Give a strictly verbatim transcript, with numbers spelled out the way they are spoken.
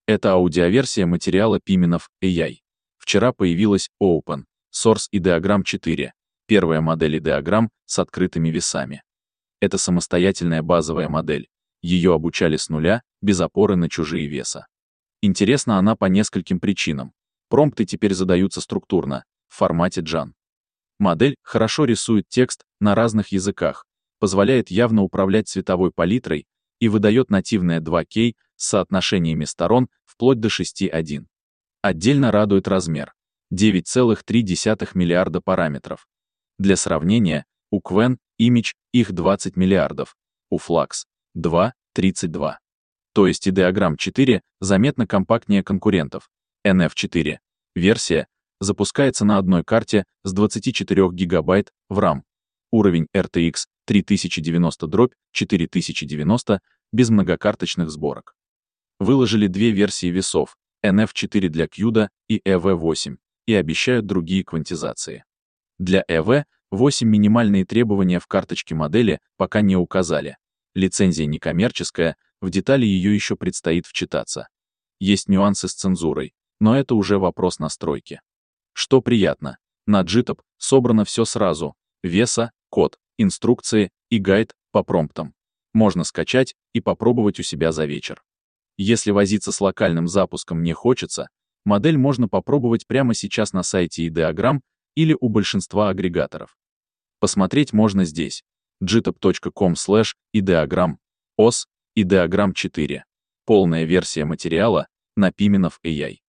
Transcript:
Это аудиоверсия материала Piminov эй ай. Вчера появилась Open Source Ideogram четыре, первая модель Ideogram с открытыми весами. Это самостоятельная базовая модель. Ее обучали с нуля, без опоры на чужие веса. Интересна она по нескольким причинам. Промпты теперь задаются структурно, в формате джан. Модель хорошо рисует текст на разных языках, позволяет явно управлять цветовой палитрой и выдает нативное два кей с соотношениями сторон вплоть до шести один. Отдельно радует размер — девять целых три десятых миллиарда параметров. Для сравнения, у Qwen Image их двадцать миллиардов, у Flux — два — тридцать два. То есть Ideogram четыре заметно компактнее конкурентов. эн эф четыре версия запускается на одной карте с двадцатью четырёх гигабайт в RAM. Уровень эр ти экс три тысячи девяносто четыре тысячи девяносто без многокарточных сборок. Выложили две версии весов, эн эф четыре для кьюда и и ви восемь, и обещают другие квантизации. Для и ви восемь минимальные требования в карточке модели пока не указали. Лицензия некоммерческая, в детали ее еще предстоит вчитаться. Есть нюансы с цензурой, но это уже вопрос настройки. Что приятно, на джитоп собрано все сразу: веса, код, инструкции и гайд по промптам. Можно скачать и попробовать у себя за вечер. Если возиться с локальным запуском не хочется, модель можно попробовать прямо сейчас на сайте Ideogram или у большинства агрегаторов. Посмотреть можно здесь: джитоп точка ком слэш ideogram, ос, Ideogram четыре. Полная версия материала на Piminov эй ай.